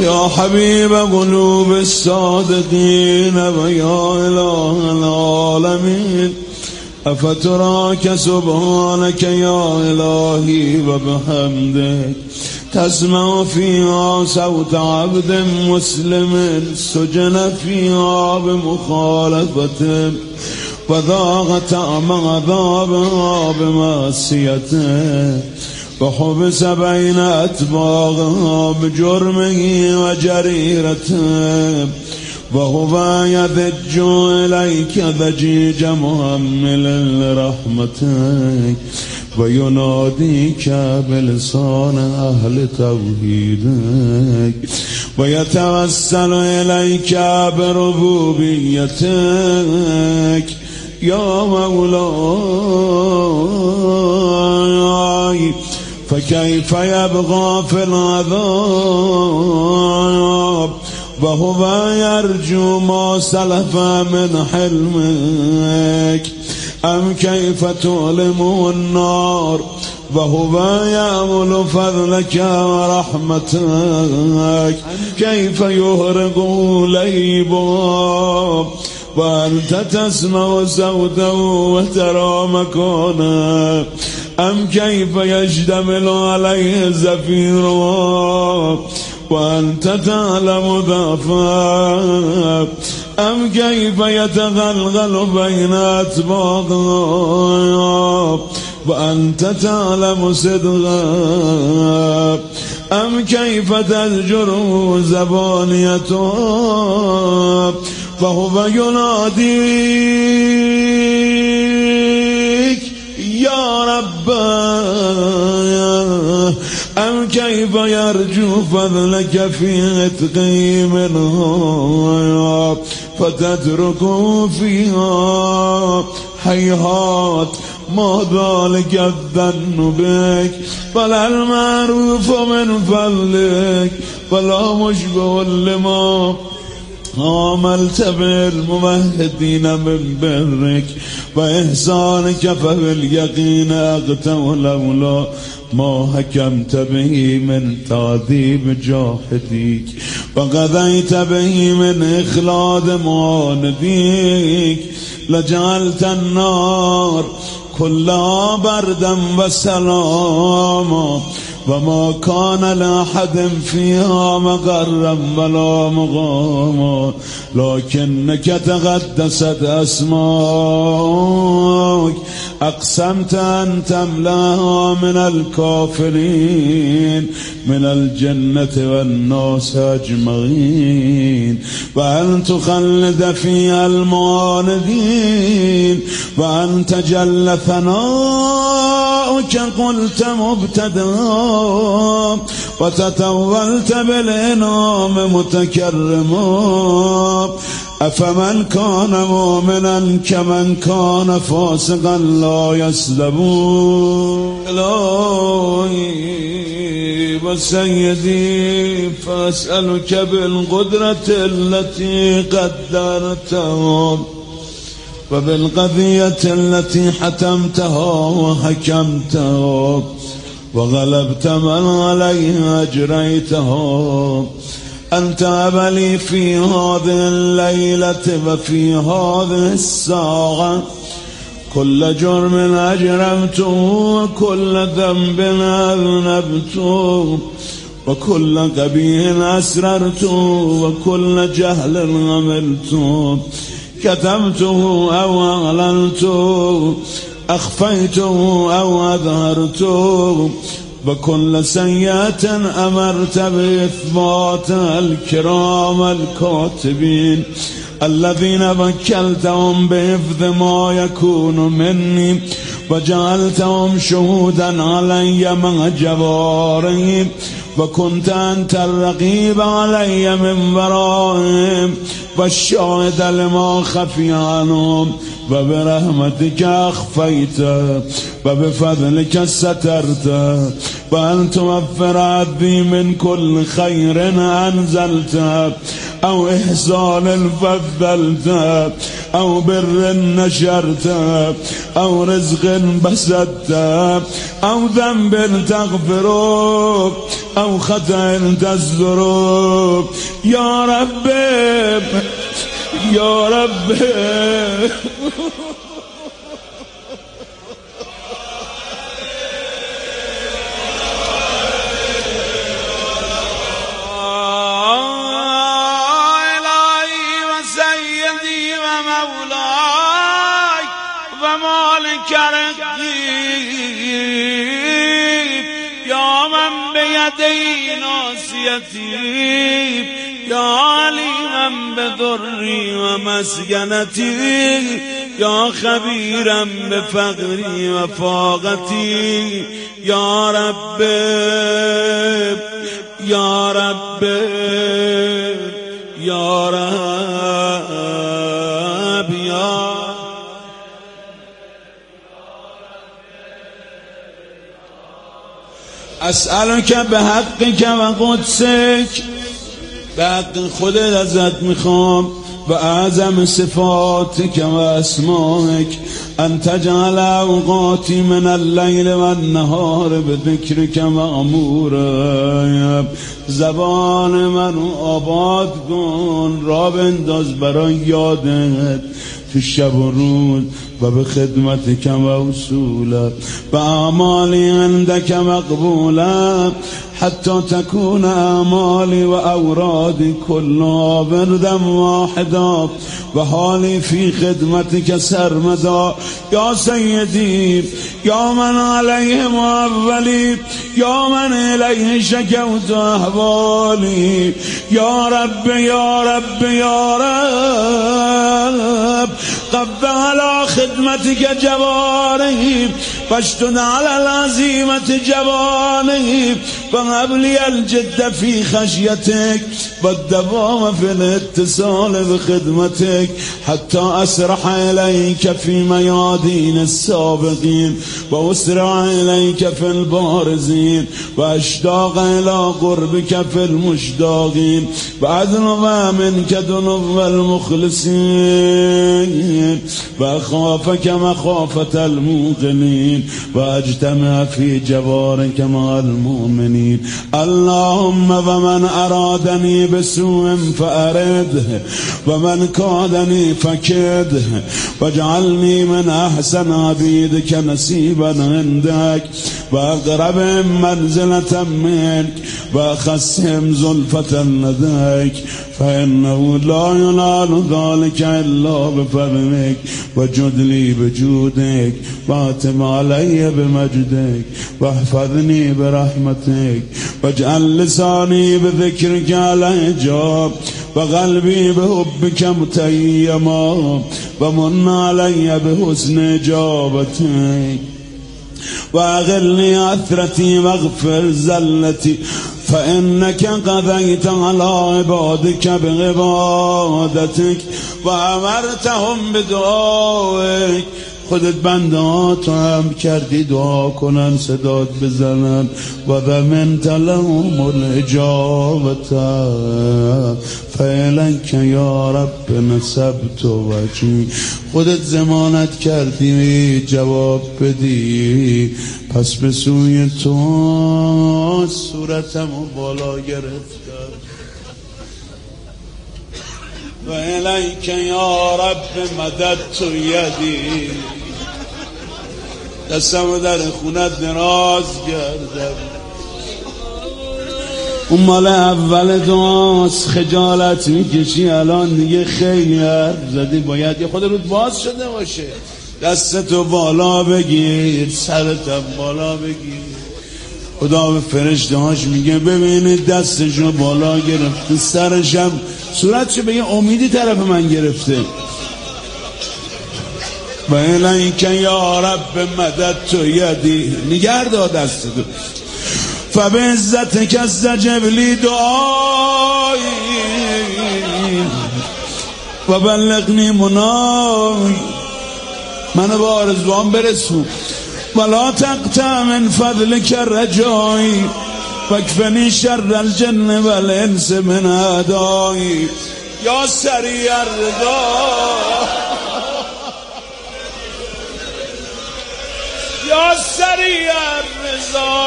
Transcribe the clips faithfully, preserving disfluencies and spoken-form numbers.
يا حبيب قلوب الصادقين ويا إله العالمين أفتراك سبحانك يا إلهي وبحمدك تسمع فيها صوت عبد مسلم سجن فيها بمخالفته وذاق طعم عذابها بمعصيته وحبس بين أتباعها بجرمه وجريرته وهو يذج إليك ذجيج مهمل لرحمتك ويناديك بلسان أهل توحيدك ويتوسل إليك بربوبيتك يا مولاي فكيف يبغى في العذاب وهو يرجو ما سلف من حلمك أم كيف تؤلم النار وهو يأمل فضلك ورحمتك كيف يهرق ليبا وأنت تسمع صوته وترى مكانه أم كيف يشتمل عليه الزفير وأنت تعلم ضعفه أم كيف يتغلغل بين أطباقه وأنت تعلم صدقه أم كيف تزجر زبانيته فهو يناديك يا رب أم كيف يرجو فضلك في عتقه منها فتتركه فيها هيهات ما ذلك الظن بك ولا المعروف من فضلك ولا مشبه لما عملت بالممهدين من برك وإحسانك فباليقين أغتو لولا ما حكمت به من تعذيب جاحديك وقضيت به من إخلاد معانديك لجعلت النار كلها بردا وسلاما وما كان لأحد فيها مقرا ولا مقاما لكنك تقدست أسماك أقسمت أن تملاها من الكافرين من الجنة والناس أجمعين وأن تخلد فيها المعاندين وأن تجل ثناؤك قلت مبتدأ وتتولت بالإنعام متكرما أفمن كان مؤمنا كمن كان فاسقا لا يسلمون إلهي وسيدي فأسألك بالقدرة التي قدرتها وبالقضية التي حتمتها وحكمتها وغلبت من عليها أجريتها أن تاب لي في هذه الليلة وفي هذه الساعة كل جرم أجرمته وكل ذنب أذنبته وكل قبيح أسررته وكل جهل عملته كتمته أو أعلنته أخفيته أو أظهرته وكل سيئة أمرت بإثبات الكرام الكاتبين الذين وكلتهم بحفظ ما يكون مني وجعلتهم شهودا علي مع جوارهم وكنت أنت الرقيب علي من ورائهم والشاهد لما خفي عنهم وبرحمتك أخفيت وبفضلك سترت وأن توفر عبدي من كل خير أنزلت أو إحسان فضلت أو بر نشرت أو رزق بسطت أو ذنب تغفرك أو خطأ تسترك يا رب يا رب يا من بيدي ناصيتي يا عليما بضري ومسكنتي يا خبيرا بفقري وفاقتي يا رب يا رب يا رب يا اسألك بحقك و قدسك، به حق خودت ازت میخوام و اعظم صفاتك و اسمائك ان تجعل اوقاتی من اللیل و النهار بذکرک مأمورا. زبان منو آباد کن، را بنداز برای یادت تو شب و روز و به خدمتك و اصولت و اعمالی عندك مقبولا حتى تكون اعمالي واورادي كلها وردا واحدا وحالي في خدمتك سرمدا يا سيدي يا من عليه معولي يا من إليه شكوت أحوالي يا رب يا رب يا رب قبل على خدمتك جواري فاشتد على العزيمة جواني وهب لي الجد في خشيتك والدوام في الاتصال بخدمتك حتى أسرح إليك في ميادين السابقين وأسرع إليك في البارزين وأشتاق إلى قربك في المشتاقين وأدنو منك دنو المخلصين وأخافك مخافة الموقنين وأجتمع في جوارك مع المؤمنين. اللهم ومن أرادني بسوء فأرده ومن كادني فكده واجعلني من أحسن عبيدك نصيبا عندك وأقرب منزلة منك وأخسهم زلفة لديك فإنه لا ينال ذلك إلا بفضلك وجد لي بجودك واتم علي بمجدك واحفظني برحمتك واجعل لساني بذكرك على جاب وقلبي بحبك متيما ومن علي بحسن إجابتك وأغلني عثرتي واغفر زلتي فإنك قضيت على عبادك بعبادتك وأمرتهم بدعائك. خودت بندات هم کردی دعا کنن صدات بزنن و ضمنت لهم الاجابت فعلک یا رب نسبت وجهی. خودت ضمانت کردی جواب بدی پس به سوی تو صورتمو بالا گرفتم و الیک یا رب مددت یدی. دستمو در خونت دراز کردم. اون مال اول دعاست، خجالت میکشی الان دیگه خیلی حرف زدی، باید یه خود رود باز شده باشه. دستتو بالا بگیر، سرتم بالا بگیر. خدا به فرشته هاش میگه ببینید دستشو بالا گرفته، سرشم صورتشو به یه امیدی طرف من گرفته. و الیک یا رب مددت یدی، نگه دار دستتو. فبعزتک استجب لی دعایی و بلغنی منای، منو با آرزوام برسون. ولا تقطع من فضلک رجایی فاكفني شر الجن والانس من اعدائي یا سریع الرضا یا سریع الرضا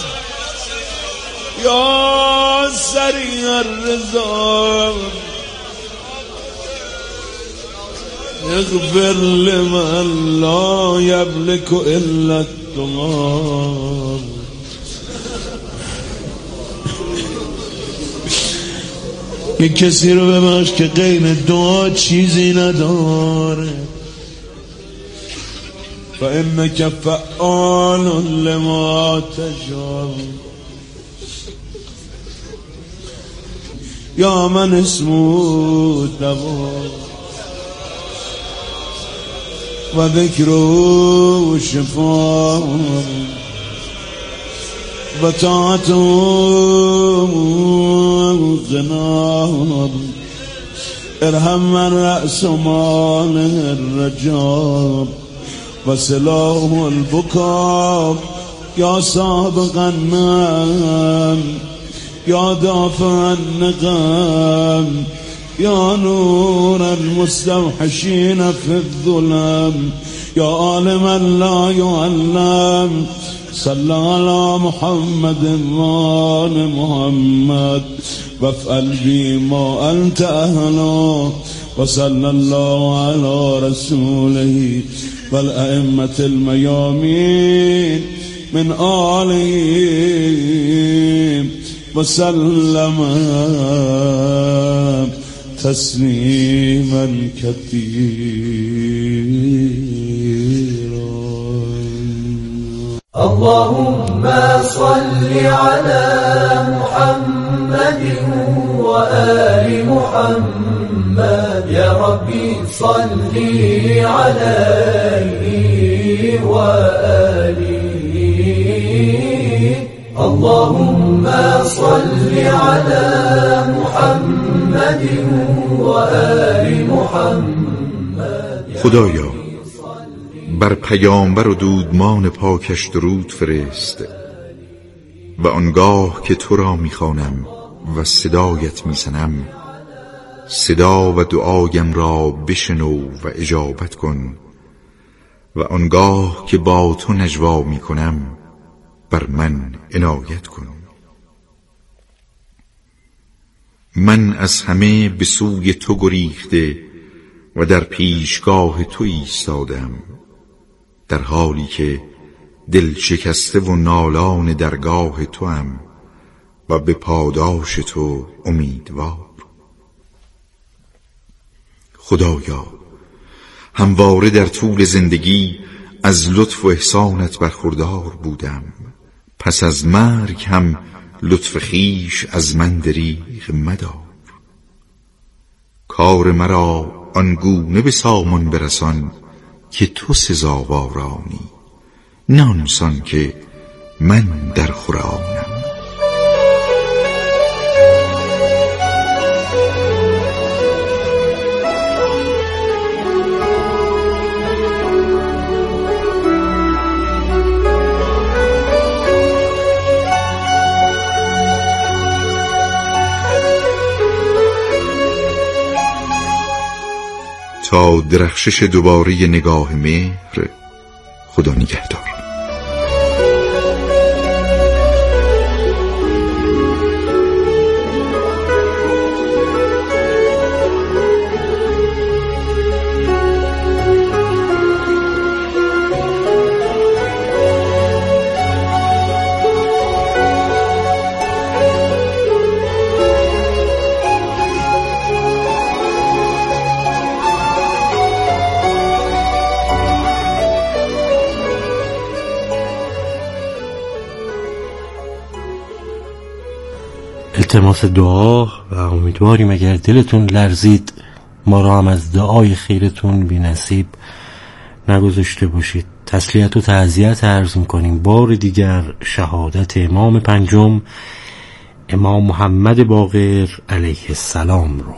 یا سریع الرضا اغفر لمن لا یملک الا الدعاء. یک کسی رو ببخش که غیر دعا چیزی نداره. فإنك فعال لما تشاء. یا من اسمه دوا و ذکره شفا و طاعته غنا. ارحم من رأس مال الرجاب و سلاح البکا. یا سابق النعم یا دافع النقم یا نور المستوحشین فی الظلم یا عالما لا يعلم. صلی علی محمد و آل محمد وافعل بی ما انت اهلا. و صلی الله علی رسوله والائمة الميامين من آلهم وسلم تسليما كثيرا. اللهم صل على محمد وآل محمد. يا ربي صل عليه وآله. اللهم صل على محمد وآل محمد. خدایا بر پیامبر و دودمان پاکش درود فرست و آنگاه که تو را میخوانم و صدایت میزنم صدا و دعایم را بشنو و اجابت کن و آنگاه که با تو نجوا میکنم بر من عنایت کن. من از همه به سوی تو گریخته و در پیشگاه تو ایستادم در حالی که دل شکسته و نالان درگاه تو ام و به پاداش تو امیدوار. خدایا همواره در طول زندگی از لطف و احسانت برخوردار بودم، پس از مرگ هم لطف خیش از من دریغ مدار. کار مرا آنگونه به سامان برسان که تو سزاوارانی، نه آنسان که من در خورانم. تا درخشش دوباره نگاه مهر. خدا نگهدار. التماس دعا و امیدواریم اگر دلتون لرزید ما را هم از دعای خیرتون بی نصیب نگذاشته باشید. تسلیت و تعزیت عرض میکنیم بار دیگر شهادت امام پنجم امام محمد باقر علیه السلام رو.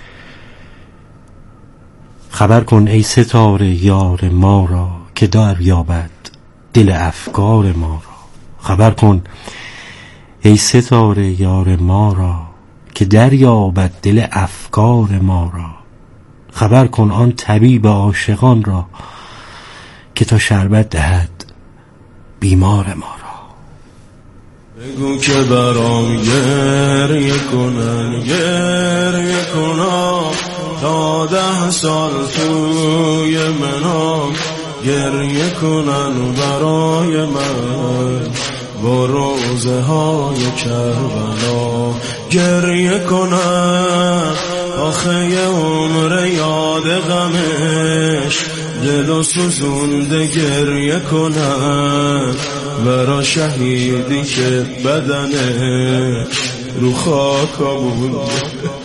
خبر کن ای ستاره یار ما را که دریابد دل افکار ما را. خبر کن ای ستاره یار ما را که دریابد دل افکار ما را. خبر کن آن طبیب عاشقان را که تا شربت دهد بیمار ما را. بگو که برام گریه کنن گریه کنم تا ده سال توی منام گریه کنن برای من با روزه های کربلا گریه کنن آخه یه عمر یاد غمش دل و سوزونده گریه کنن برا شهیدی که بدنش رو خاک مونده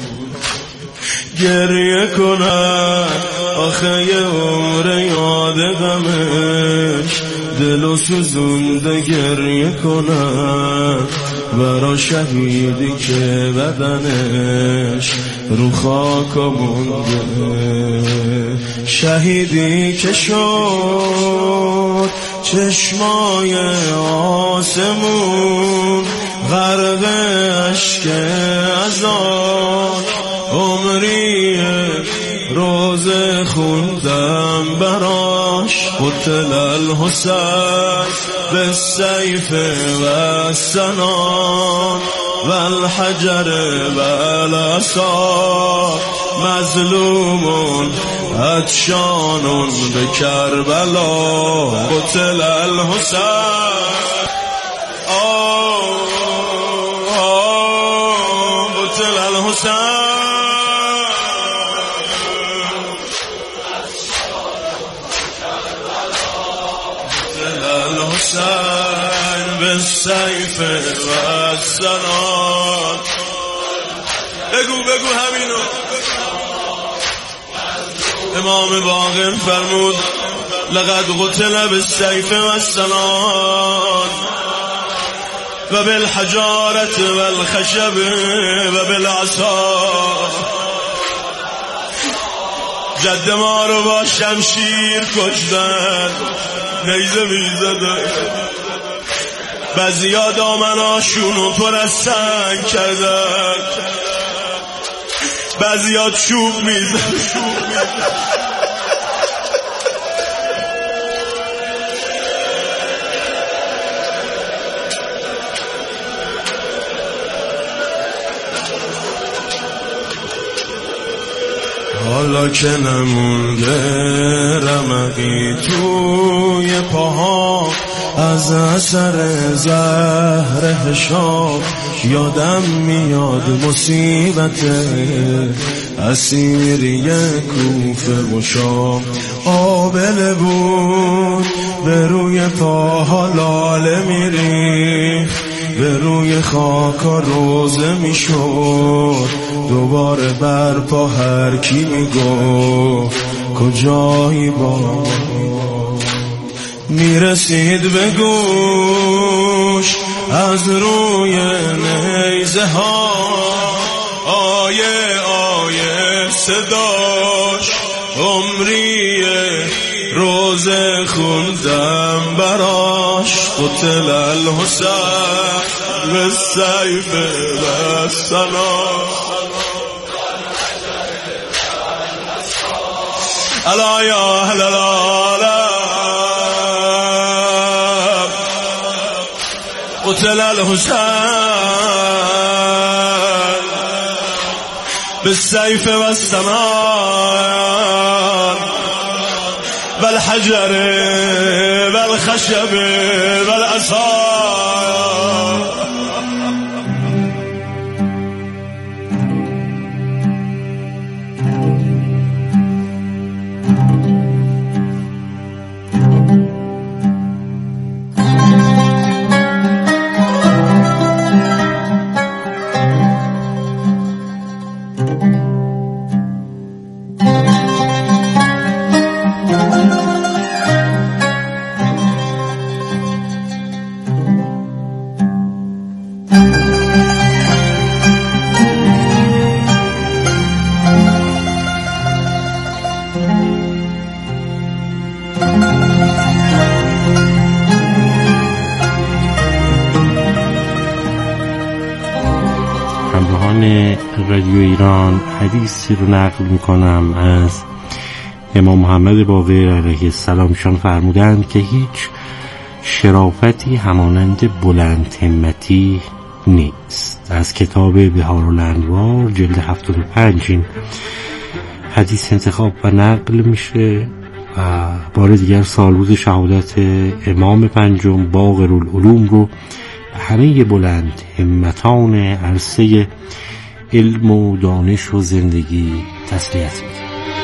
گریه کنن آخه یه عمر یاد غمش دل و سوزونده گریه کنن برا شهیدی که بدنش رو خاک مونده شهیدی که شد چشمای آسمون غرق اشک ازان عمری روزه خوندم براش قتل الحسین بالسیف و السنان و الحجر و العصا مظلوم عطشان به کربلا قتل الحسین قتل الحسین الحسین بالسیف و السنان بگو بگو همینو امام باقر فرمود لقد قتل بالسیف و السنان و بالحجارت و الخشب و بالعصا جد ما رو با شمشیر کشتن نیزه میزدن بعضیا دامناشونو پر از سنگ کردن بعضیا چوب میزدن حالا که نمونده رمقی توی پاها از اثر زهر حشاب یادم میاد مصیبت اسیری کوفه و شام آبله بود به روی پاها لاله میریخ به روی خاکا روزه میشد دوباره برپا هر کی میگفت کجایی با میرسید به گوش از روی نیزه ها آیه آیه صداش عمری روزه خوندم براش قتل الحسین بالسیف و السنان الا یا اهل العالم قتل الحسین بالسیف و السنان والحجر والخشب والعصا شنوندگان رادیو ایران حدیثی رو نقل میکنم از امام محمد باقر علیه السلام. ایشان فرمودند که هیچ شرافتی همانند بلند همتی نیست. از کتاب بهارالانوار جلد هفتاد و پنج این حدیث انتخاب و نقل میشه و بار دیگر سالروز شهادت امام پنجم باقرالعلوم رو همه بلند همتان عرصه علم و دانش و زندگی تسلیت میده.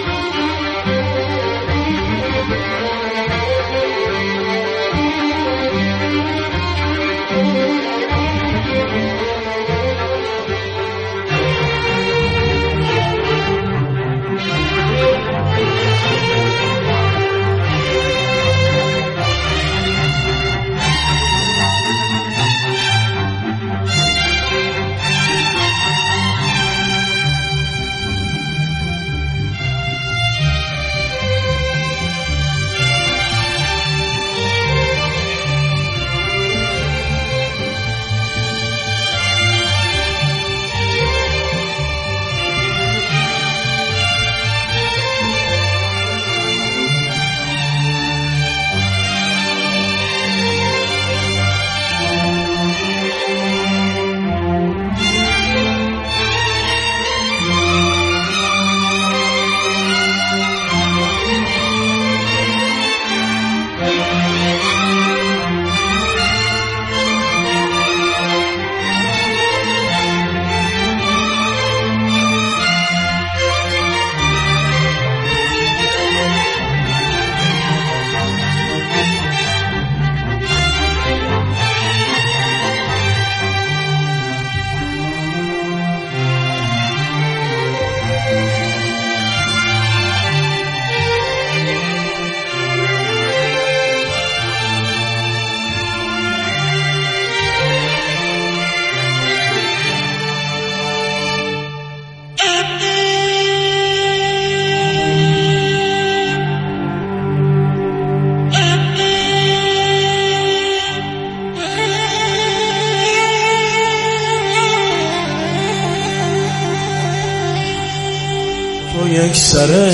یک سره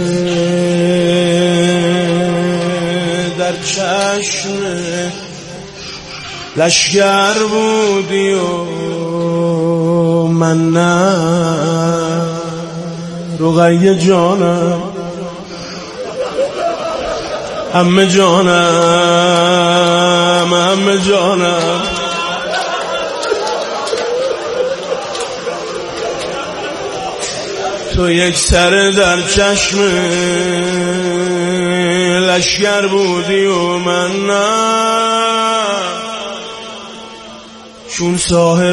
در چشم لشگر بودی و من نه رقیه جانم همه جانم همه جانم تو یک سر در چشم لشگر بودی و من نه چون صاحب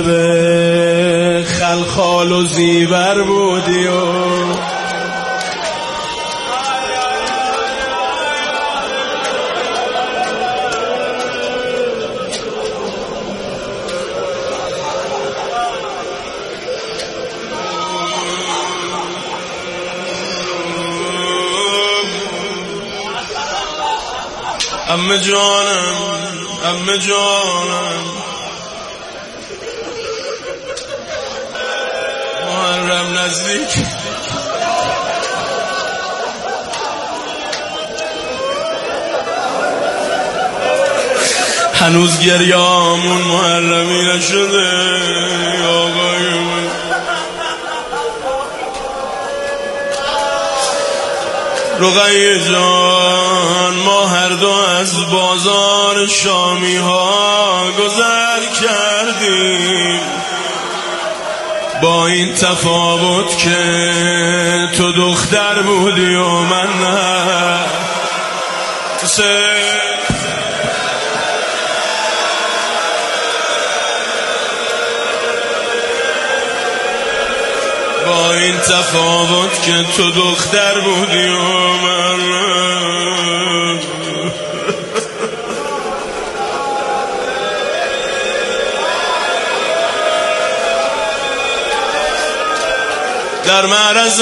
خلخال و زیور بودی و امه جانم امه جانم محرم نزدیک هنوز گریامون محرمی نشده آقای من رقیه جان ما هر دو از بازار شامی ها گذر کردیم با این تفاوت که تو دختر بودی و من نه با این تفاوت که تو دختر بودی و من در معرض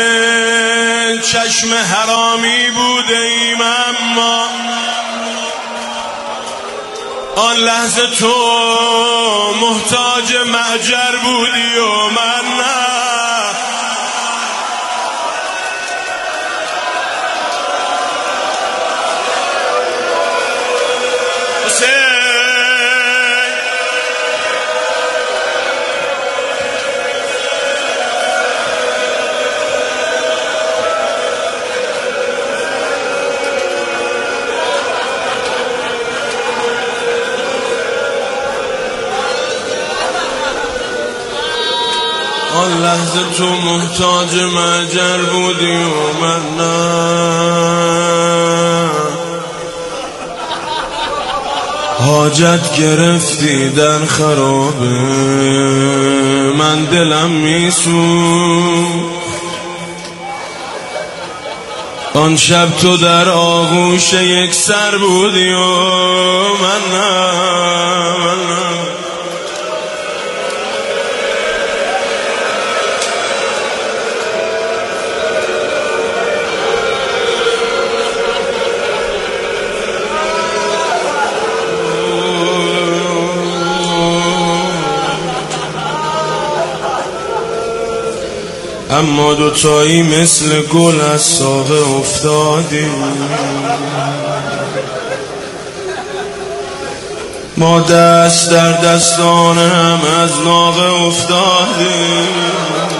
چشم حرامی بوده ایم اما آن لحظه تو محتاج مهجر بودی و من نه. آن لحظه تو محتاج مهجر بودی و من نه. حاجت گرفتی در خرابه من دلم میسوخت. آن شب تو در آغوش یک سر بودی و من نه من نه. اما دوتایی مثل گل از ساقه افتادیم. ما دست در دستان هم از ناقه افتادیم.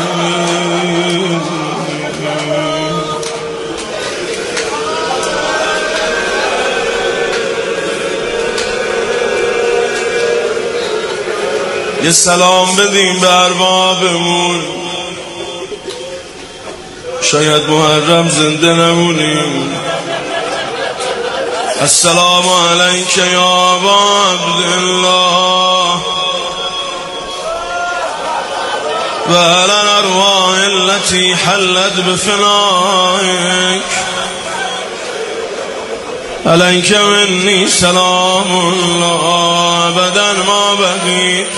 یه سلام بدیم به اربابمون، شاید محرم زنده نمونیم. السلام علیک یا ابا عبدالله و علی الارواح التي حلت بفنائك. علیک منی سلام الله ابدا ما بقیت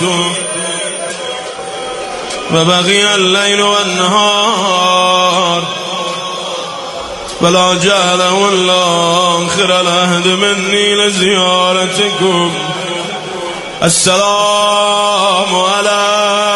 و بقی اللیل و النهار ولا جعله الله آخر العهد منی لزیارتکم. السلام علیکم